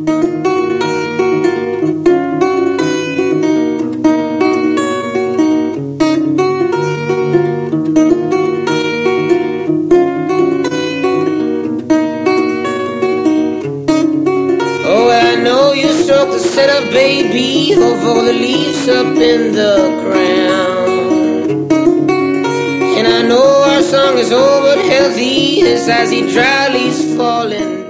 The setup, baby, of all the leaves up in the ground. And I know our song is all but healthy as I see dry leaves falling